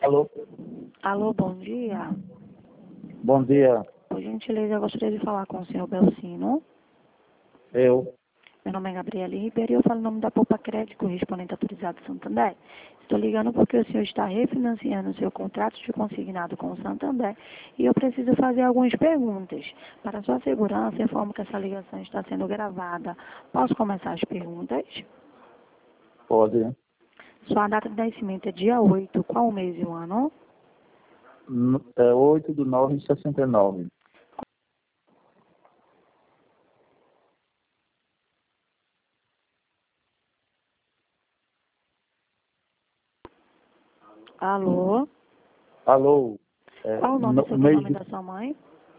Alô? Alô, bom dia. Bom dia. Por gentileza, eu gostaria de falar com o senhor Belcino. Eu. Meu nome é Gabriela Ribeiro e eu falo em nome da Poupa Crédito, correspondente autorizado do Santander. Estou ligando porque o senhor está refinanciando o seu contrato de consignado com o Santander e eu preciso fazer algumas perguntas. Para sua segurança, informo que essa ligação está sendo gravada. Posso começar as perguntas? Pode. Sua data de nascimento é dia 8. Qual o mês e o ano? É 8/9/69. Alô? Alô? Qual o nome e sobrenome da sua mãe?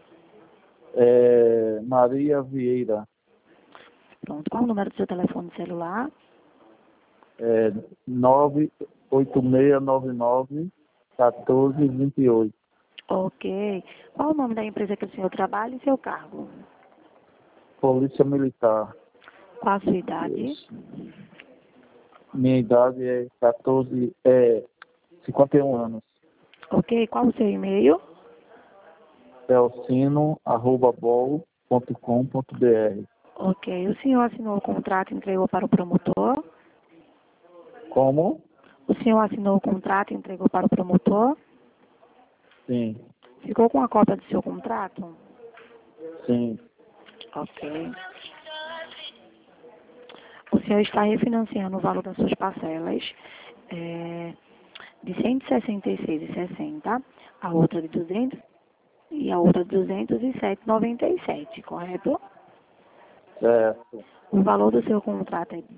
Maria Vieira. Pronto. Qual o número do seu telefone celular? 98699-1428. Ok. Qual o nome da empresa que o senhor trabalha e seu cargo? Polícia Militar. Qual a sua idade? Isso. Minha idade é 51 anos. Ok. Qual o seu e-mail? belcino@bol.com.br. Ok. O senhor assinou o contrato e entregou para o promotor? Como? O senhor assinou o contrato e entregou para o promotor? Sim. Ficou com a cópia do seu contrato? Sim. Ok. O senhor está refinanciando o valor das suas parcelas de R$ 166,60, a outra de 200 e a outra de 207,97, correto? Certo. O valor do seu contrato é R$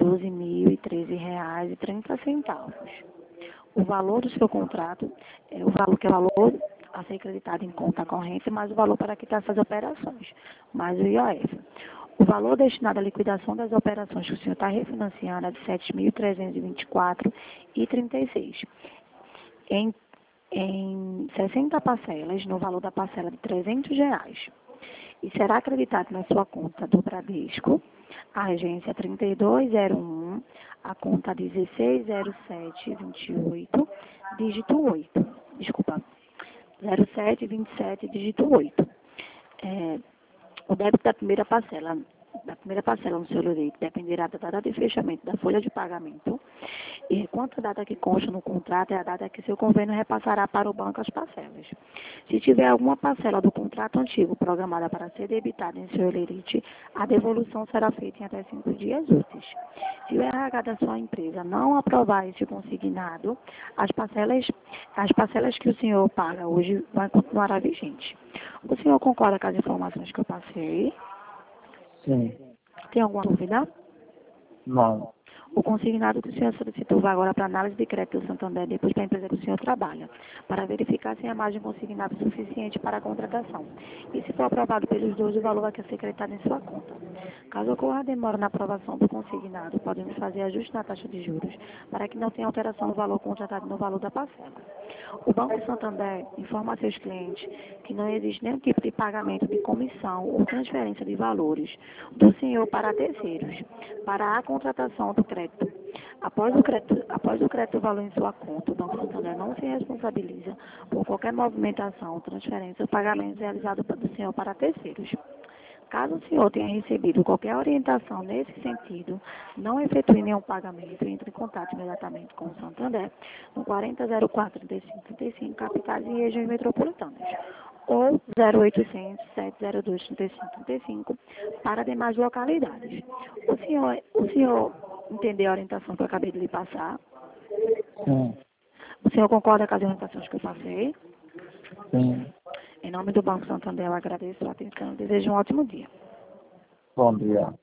12.013,30. O valor do seu contrato é o valor que é o valor a ser acreditado em conta corrente, mais o valor para quitar essas operações, mais o IOF. O valor destinado à liquidação das operações que o senhor está refinanciando é de R$ 7.324,36. Em 60 parcelas, no valor da parcela de R$ 300. E será acreditado na sua conta do Bradesco, a agência 3201, a conta 160728, dígito 8. Desculpa, 0727, dígito 8. O débito da primeira parcela no seu direito dependerá da data de fechamento da folha de pagamento e quanto a data que consta no contrato é a data que seu convênio repassará para o banco as parcelas. Se tiver alguma parcela do contrato antigo programada para ser debitada em seu lerite, a devolução será feita em até 5 dias úteis. Se o RH da sua empresa não aprovar esse consignado, as parcelas que o senhor paga hoje vai continuar vigente. O senhor concorda com as informações que eu passei? Sim. Tem alguma dúvida? Não. O consignado que o senhor solicitou vai agora para análise de crédito do Santander, depois para a empresa que o senhor trabalha, para verificar se a margem consignada é suficiente para a contratação. E se for aprovado pelos dois, o valor vai ser creditado em sua conta. Caso ocorra demora na aprovação do consignado, podemos fazer ajuste na taxa de juros, para que não tenha alteração no valor contratado no valor da parcela. O Banco Santander informa a seus clientes que não existe nenhum tipo de pagamento de comissão ou transferência de valores do senhor para terceiros, para a contratação do crédito. Após o crédito valor em sua conta, o Banco Santander não se responsabiliza por qualquer movimentação, transferência ou pagamento realizado do senhor para terceiros. Caso o senhor tenha recebido qualquer orientação nesse sentido, não efetue nenhum pagamento, entre em contato imediatamente com o Santander no 4004-3535, capitais e regiões metropolitanas, ou 0800-702-3535 para demais localidades. O senhor entendeu a orientação que eu acabei de lhe passar? Sim. O senhor concorda com as orientações que eu passei? Sim. Em nome do Banco Santander, eu agradeço a atenção e desejo um ótimo dia. Bom dia.